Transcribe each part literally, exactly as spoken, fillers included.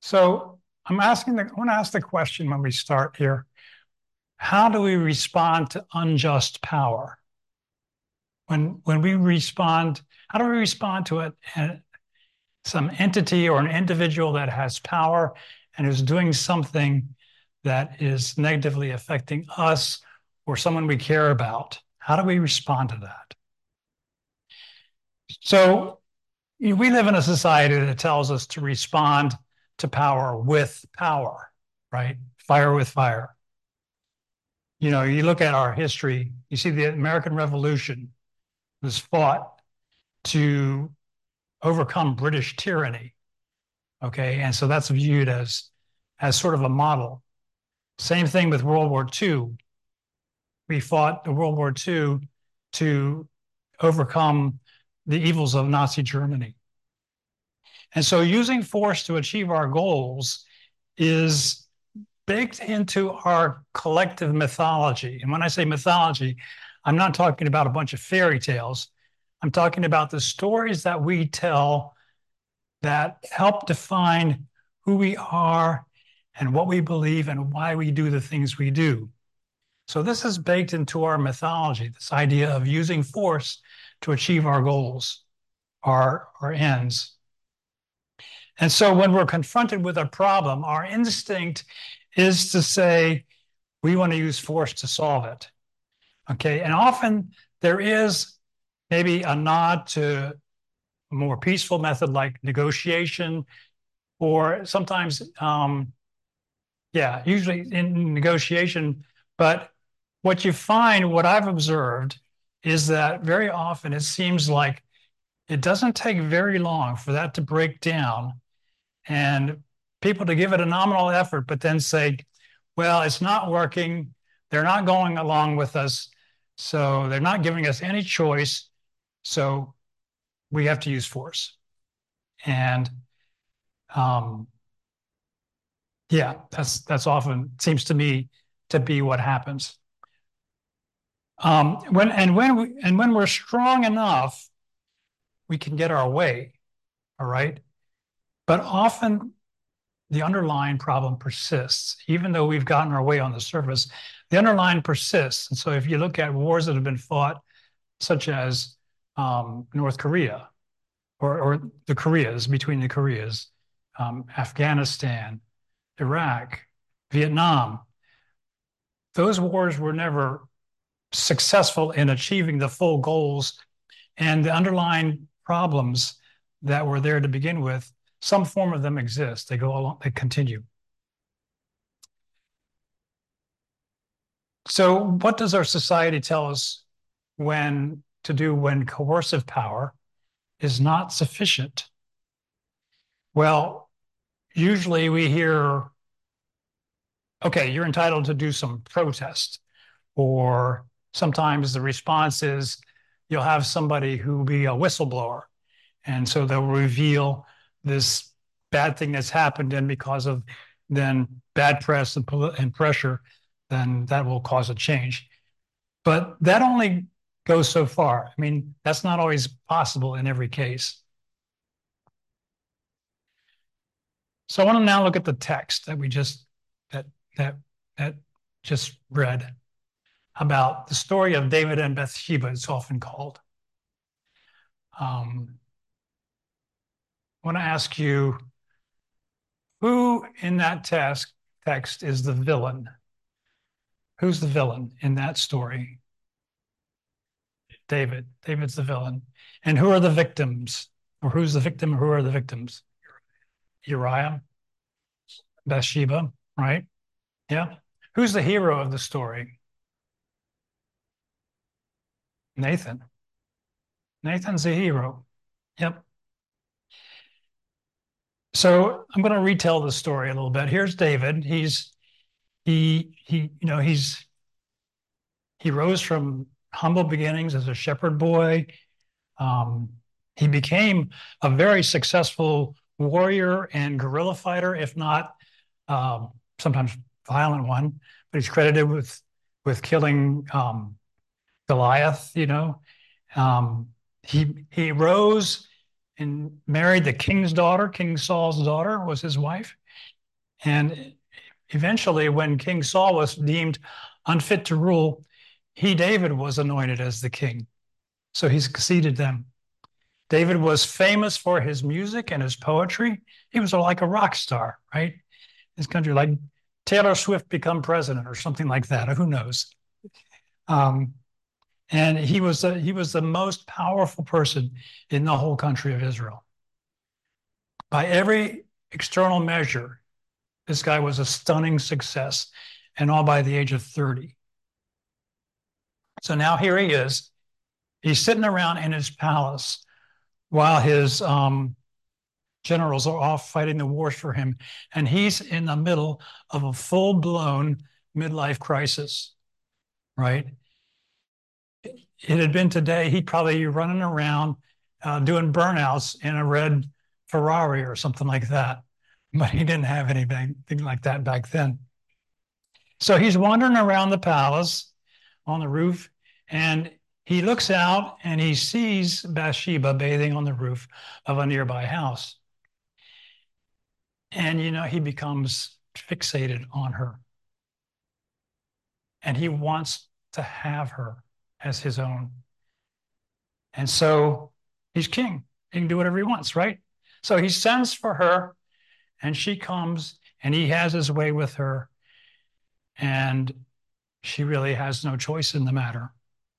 So I'm asking the, I want to ask the question when we start here. How do we respond to unjust power? When when we respond, how do we respond to it, and some entity or an individual that has power and is doing something that is negatively affecting us or someone we care about? How do we respond to that? So you know, we live in a society that tells us to respond to power with power, right? Fire with fire. You know, you look at our history, you see the American Revolution was fought to overcome British tyranny. Okay. And so that's viewed as, as sort of a model. Same thing with World War Two. We fought the World War Two to overcome the evils of Nazi Germany. And so using force to achieve our goals is baked into our collective mythology. And when I say mythology, I'm not talking about a bunch of fairy tales. I'm talking about the stories that we tell that help define who we are and what we believe and why we do the things we do. So this is baked into our mythology, this idea of using force to achieve our goals, our, our ends. And so when we're confronted with a problem, our instinct is to say, we want to use force to solve it. Okay. And often there is maybe a nod to a more peaceful method like negotiation, or sometimes, um, yeah, usually in negotiation. But what you find, what I've observed, is that very often it seems like it doesn't take very long for that to break down and people to give it a nominal effort, but then say, well, it's not working. They're not going along with us. So they're not giving us any choice. So we have to use force. And um, yeah, that's that's often seems to me to be what happens. Um, when and when we and when we're strong enough, we can get our way. All right. But often the underlying problem persists, even though we've gotten our way on the surface. The underlying persists. And so if you look at wars that have been fought, such as um, North Korea or, or the Koreas, between the Koreas, um, Afghanistan, Iraq, Vietnam, those wars were never successful in achieving the full goals, and the underlying problems that were there to begin with, some form of them exist. They go along, they continue. So what does our society tell us when to do when coercive power is not sufficient? Well, usually we hear, okay, you're entitled to do some protest. Or sometimes the response is you'll have somebody who will be a whistleblower. And so they'll reveal this bad thing that's happened. And because of then bad press and, and pressure, then that will cause a change. But that only goes so far. I mean, that's not always possible in every case. So I want to now look at the text that we just that that that just read about the story of David and Bathsheba, it's often called. Um, I want to ask you, who in that text text is the villain? Who's the villain in that story? David. David's the villain. And who are the victims? Or who's the victim? Who are the victims? Uriah, Bathsheba, right? Yeah. Who's the hero of the story? Nathan. Nathan's the hero. Yep. So I'm going to retell the story a little bit. Here's David. He's he he you know he's he rose from humble beginnings as a shepherd boy. Um, he became a very successful warrior and guerrilla fighter, if not um, sometimes violent one. But he's credited with with killing um, Goliath. You know, um, he he rose and married the king's daughter. King Saul's daughter was his wife, And eventually, when King Saul was deemed unfit to rule, he, David, was anointed as the king. So he succeeded them. David was famous for his music and his poetry. He was like a rock star, right? His country, like Taylor Swift become president or something like that. Who knows? Um, and he was the, he was the most powerful person in the whole country of Israel. By every external measure, this guy was a stunning success, and all by the age of thirty. So now here he is. He's sitting around in his palace while his um, generals are off fighting the wars for him. And he's in the middle of a full blown midlife crisis, right? It had been today, he'd probably be running around uh, doing burnouts in a red Ferrari or something like that. But he didn't have anything like that back then. So he's wandering around the palace on the roof, and he looks out and he sees Bathsheba bathing on the roof of a nearby house. And, you know, he becomes fixated on her. And he wants to have her as his own. And so he's king. He can do whatever he wants, right? So he sends for her, and she comes, and he has his way with her. And she really has no choice in the matter.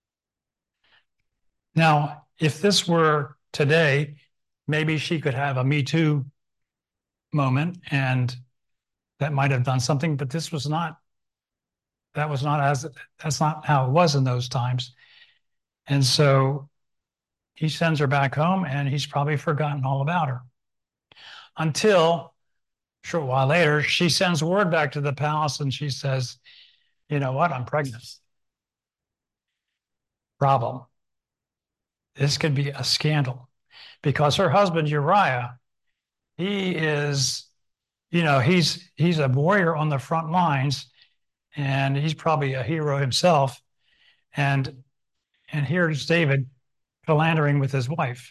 Now, if this were today, maybe she could have a Me Too moment, and that might have done something, but this was not, that was not as, that's not how it was in those times. And so he sends her back home, and he's probably forgotten all about her. Until a short while later, she sends word back to the palace, and she says, you know what, I'm pregnant. Problem. This could be a scandal, because her husband, Uriah, he is, you know, he's he's a warrior on the front lines, and he's probably a hero himself. And and here's David philandering with his wife.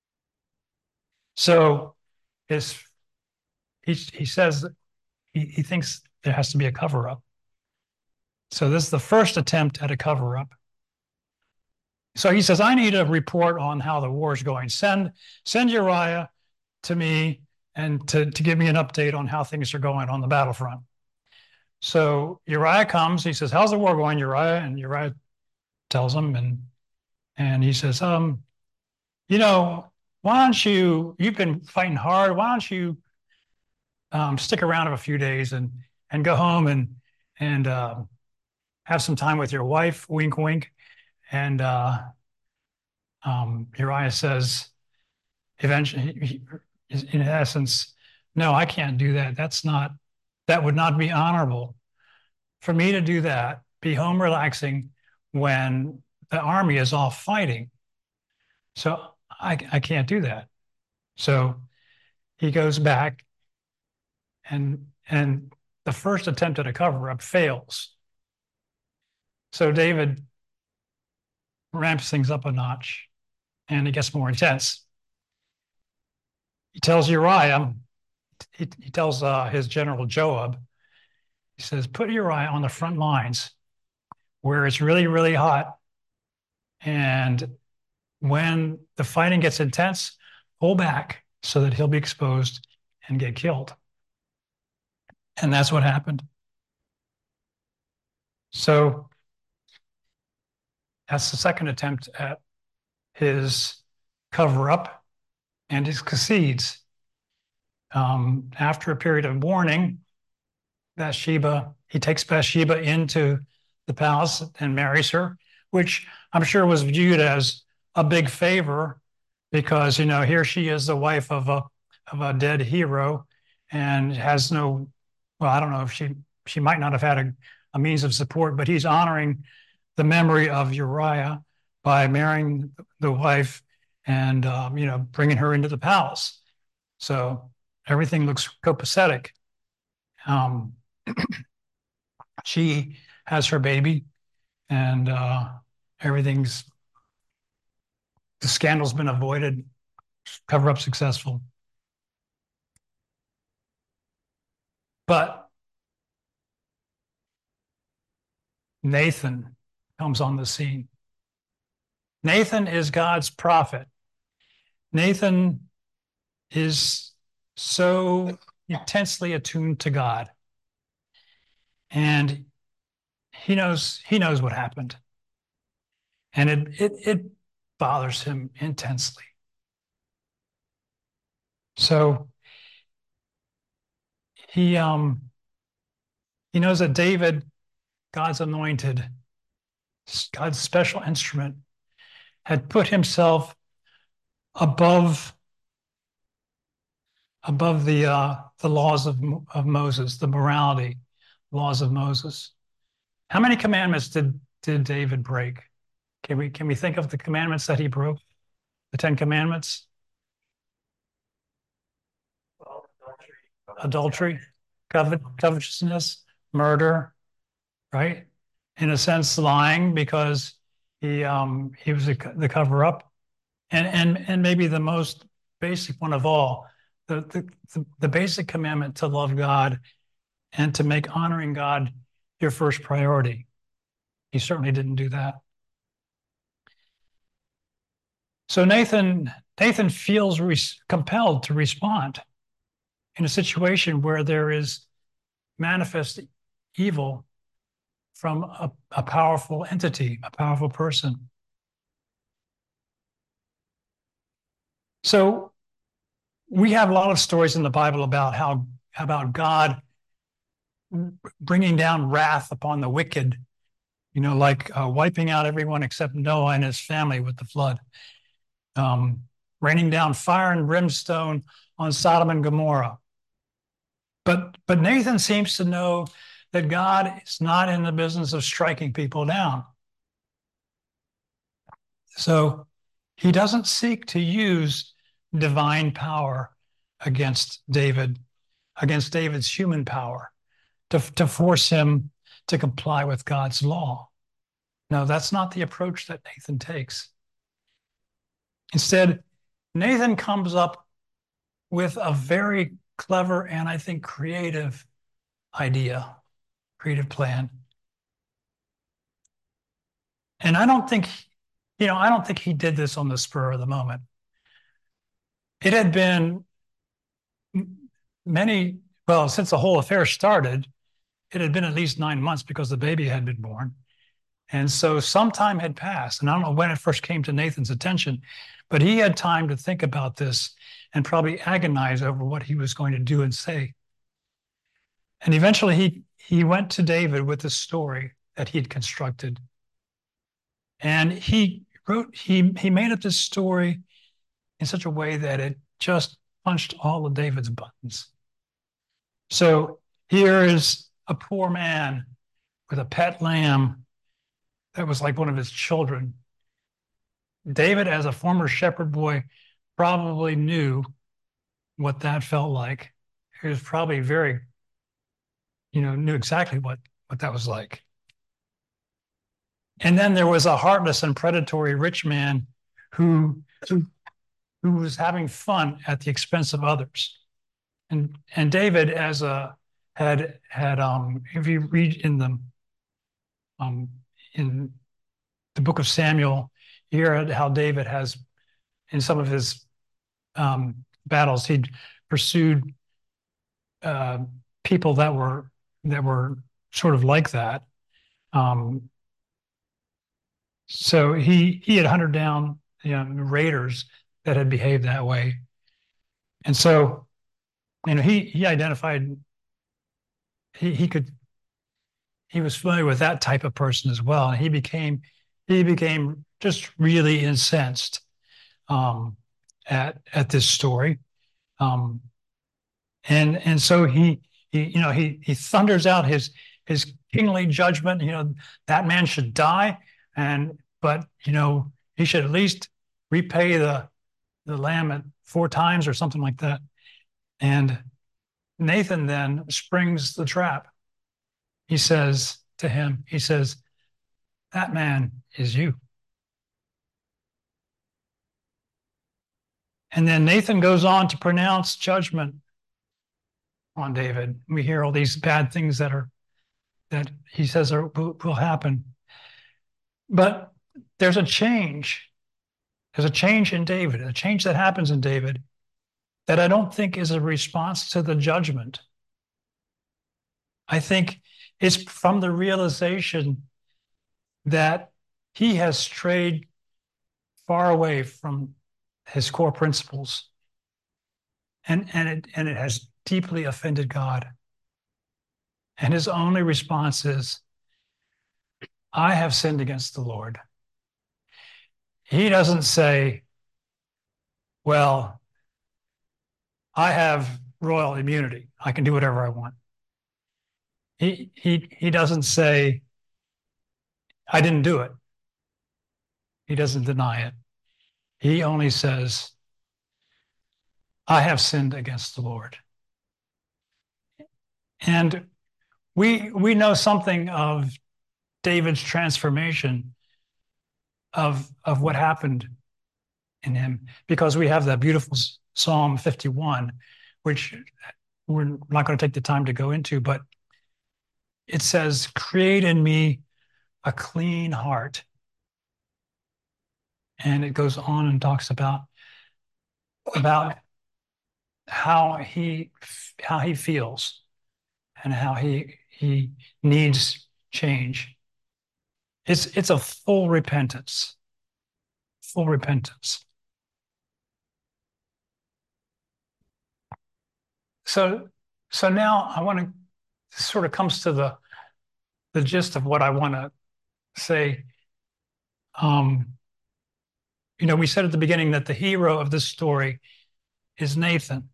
So his he he says he, he thinks there has to be a cover-up. So this is the first attempt at a cover-up. So he says, I need a report on how the war is going. Send send Uriah to me and to, to give me an update on how things are going on the battlefront. So Uriah comes, he says, how's the war going, Uriah? And Uriah tells him, and and he says, um, you know, why don't you, you've been fighting hard, why don't you um, stick around a few days and and go home and and uh, have some time with your wife, wink, wink. And uh, um, Uriah says, eventually, in essence, no, I can't do that. That's not, that would not be honorable for me to do that, be home relaxing when the army is off fighting. So I, I can't do that. So he goes back, and and the first attempt at a cover-up fails. So David ramps things up a notch, and it gets more intense. He tells Uriah, he, he tells uh, his general Joab, he says, put Uriah on the front lines where it's really, really hot. And when the fighting gets intense, pull back so that he'll be exposed and get killed. And that's what happened. So that's the second attempt at his cover-up, and he succeeds. Um, after a period of mourning, Bathsheba, he takes Bathsheba into the palace and marries her, which I'm sure was viewed as a big favor, because, you know, here she is, the wife of a of a dead hero, and has no, well, I don't know if she she might not have had a, a means of support, but he's honoring the memory of Uriah by marrying the wife and um, you know, bringing her into the palace. So everything looks copacetic. Um, she has her baby, and uh, everything's, the scandal's been avoided, cover up successful. But Nathan comes on the scene. Nathan is God's prophet. Nathan is so intensely attuned to God. And he knows he knows what happened. And it it, it bothers him intensely. So he um he knows that David, God's anointed, God's special instrument, had put himself above above the uh, the laws of, of Moses, the morality laws of Moses. How many commandments did, did David break? Can we can we think of the commandments that he broke? The Ten Commandments? Adultery, covet, covetousness, murder, right? In a sense, lying because he um, he was a, the cover up, and and and maybe the most basic one of all, the, the the the basic commandment to love God and to make honoring God your first priority. He certainly didn't do that. So Nathan Nathan feels res- compelled to respond in a situation where there is manifest evil from a, a powerful entity, a powerful person. So we have a lot of stories in the Bible about how about God bringing down wrath upon the wicked, you know, like uh, wiping out everyone except Noah and his family with the flood, um, raining down fire and brimstone on Sodom and Gomorrah. But but Nathan seems to know that God is not in the business of striking people down. So he doesn't seek to use divine power against David, against David's human power, to, to force him to comply with God's law. No, that's not the approach that Nathan takes. Instead, Nathan comes up with a very clever and I think creative idea, creative plan. And I don't think, you know, I don't think he did this on the spur of the moment. It had been many, well, since the whole affair started, it had been at least nine months because the baby had been born. And so some time had passed. And I don't know when it first came to Nathan's attention, but he had time to think about this and probably agonize over what he was going to do and say. And eventually he, he went to David with the story that he'd constructed. And he wrote, he, he made up this story in such a way that it just punched all of David's buttons. So here is a poor man with a pet lamb that was like one of his children. David, as a former shepherd boy, probably knew what that felt like. He was probably very, you know, knew exactly what, what that was like. And then there was a heartless and predatory rich man who, who, who was having fun at the expense of others. And and David, as a had had um, if you read in the um in the book of Samuel, you hear how David has in some of his um, battles he'd pursued uh, people that were that were sort of like that. Um, so he he had hunted down, you know, raiders that had behaved that way, and so you know he he identified he he could he was familiar with that type of person as well, and he became he became just really incensed um, at at this story, um, and and so he he you know he he thunders out his his kingly judgment. You know, that man should die, and but you know he should at least repay the the lamb at four times or something like that. And Nathan then springs the trap. He says to him, he says, "That man is you." And then Nathan goes on to pronounce judgment on David. We hear all these bad things that are that he says are, will, will happen. But there's a change. There's a change in David, a change that happens in David that I don't think is a response to the judgment. I think it's from the realization that he has strayed far away from his core principles. And, and, it, and it has deeply offended God. And his only response is, I have sinned against the Lord. He doesn't say, well, I have royal immunity. I can do whatever I want. He, he, he doesn't say, I didn't do it. He doesn't deny it. He only says, I have sinned against the Lord. And we, we know something of David's transformation of, of what happened in him, because we have that beautiful Psalm fifty-one, which we're not going to take the time to go into, but it says, create in me a clean heart. And it goes on and talks about, about how he, how he feels and how he, he needs change. It's, it's a full repentance, full repentance. So, so now I want to, this sort of comes to the, the gist of what I want to say. Um, you know, we said at the beginning that the hero of this story is Nathan.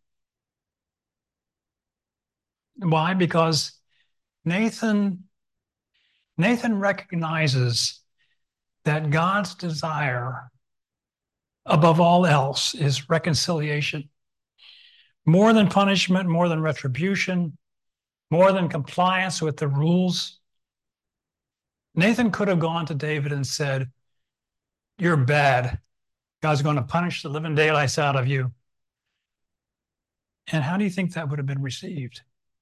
Why? Because Nathan, Nathan recognizes that God's desire above all else is reconciliation. More than punishment, more than retribution, more than compliance with the rules. Nathan could have gone to David and said, you're bad. God's going to punish the living daylights out of you. And how do you think that would have been received?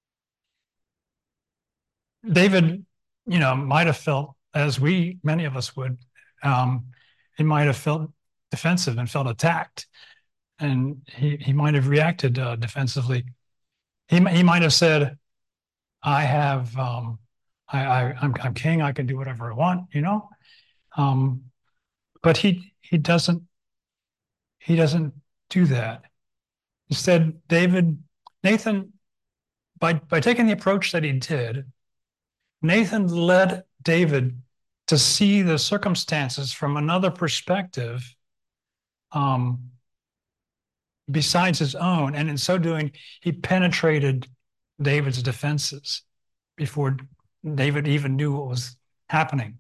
David, you know, might have felt, as we, many of us would, um, he might have felt defensive and felt attacked. And he, he might have reacted uh, defensively. He, he might have said, I have, um, I, I, I'm, I'm king, I can do whatever I want, you know? Um, but he, he doesn't, he doesn't do that. Instead, David, Nathan, by, by taking the approach that he did, Nathan led David to see the circumstances from another perspective, um, besides his own. And in so doing, he penetrated David's defenses before David even knew what was happening.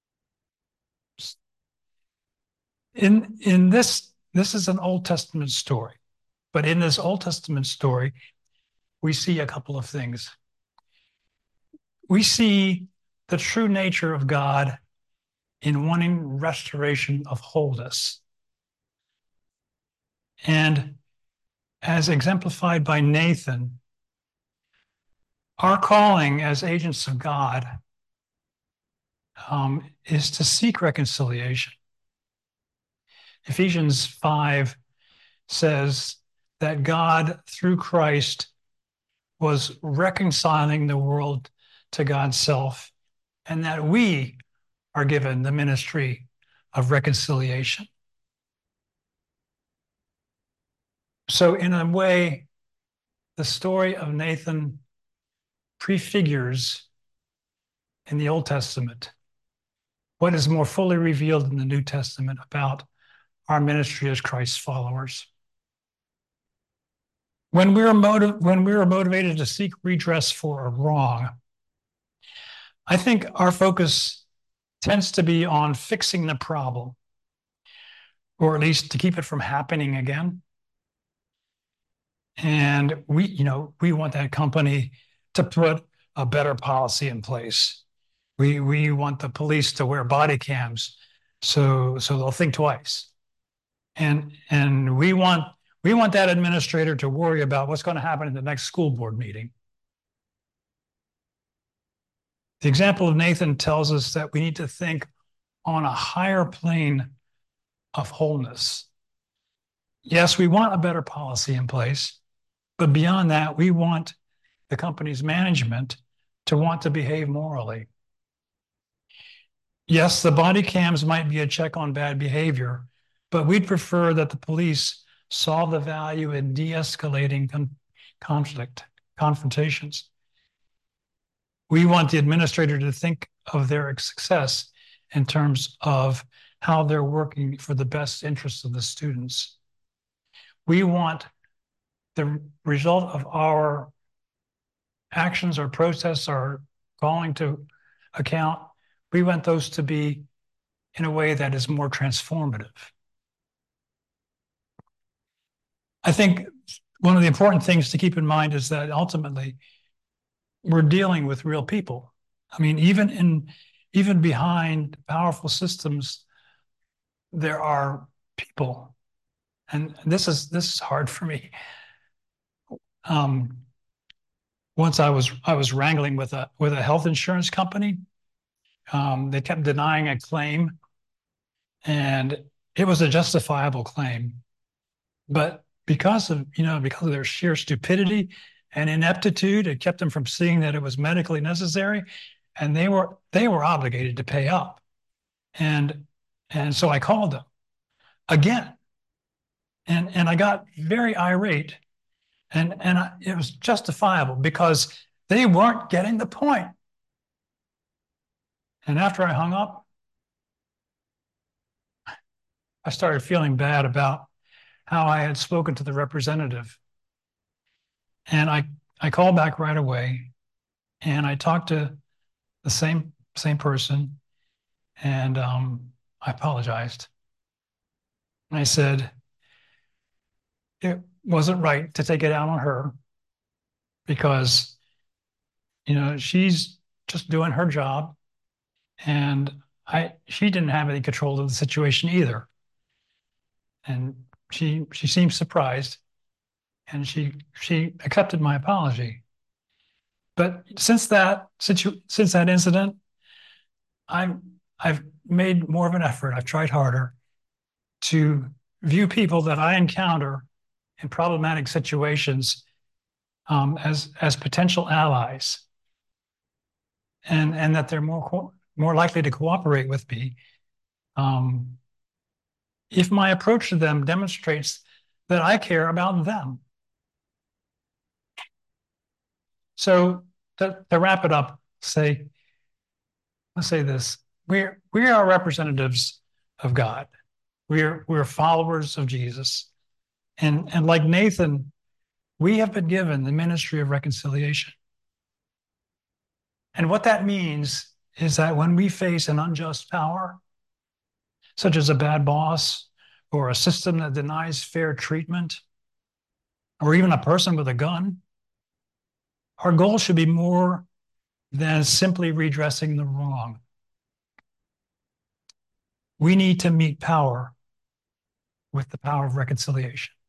In, in this, this is an Old Testament story, but in this Old Testament story, we see a couple of things. We see the true nature of God in wanting restoration of wholeness. And as exemplified by Nathan, our calling as agents of God um, is to seek reconciliation. Ephesians five says that God, through Christ, was reconciling the world to God's self, and that we are given the ministry of reconciliation. So in a way, the story of Nathan prefigures in the Old Testament what is more fully revealed in the New Testament about our ministry as Christ's followers. When we're, motiv- when we're motivated to seek redress for a wrong, I think our focus tends to be on fixing the problem, or at least to keep it from happening again. And we, you know, we want that company to put a better policy in place. We, we want the police to wear body cams so, so they'll think twice. And, and we want, We want that administrator to worry about what's going to happen in the next school board meeting. The example of Nathan tells us that we need to think on a higher plane of wholeness. Yes, we want a better policy in place, but beyond that, we want the company's management to want to behave morally. Yes, the body cams might be a check on bad behavior, but we'd prefer that the police saw the value in de-escalating con- conflict, confrontations. We want the administrator to think of their success in terms of how they're working for the best interests of the students. We want the result of our actions or protests or calling to account, we want those to be in a way that is more transformative. I think one of the important things to keep in mind is that ultimately we're dealing with real people. I mean, even in even behind powerful systems, there are people, and this is this is hard for me. Um, once I was I was wrangling with a with a health insurance company. Um, they kept denying a claim, and it was a justifiable claim, but because of you know because of their sheer stupidity and ineptitude, it kept them from seeing that it was medically necessary, and they were they were obligated to pay up, and and so I called them again, and and I got very irate, and and I, it was justifiable because they weren't getting the point. And after I hung up, I started feeling bad about how I had spoken to the representative. And I, I called back right away and I talked to the same, same person, and um, I apologized. And I said, it wasn't right to take it out on her because, you know, she's just doing her job, and I, she didn't have any control of the situation either. And she, she seemed surprised, and she, she accepted my apology. But since that situ- since that incident, I'm I've made more of an effort. I've tried harder to view people that I encounter in problematic situations um, as as potential allies, and and that they're more co- more likely to cooperate with me um, if my approach to them demonstrates that I care about them. So to, to wrap it up, say let's say this: we're we are representatives of God. We're we're followers of Jesus, and and like Nathan, we have been given the ministry of reconciliation. And what that means is that when we face an unjust power, such as a bad boss or a system that denies fair treatment, or even a person with a gun, our goal should be more than simply redressing the wrong. We need to meet power with the power of reconciliation.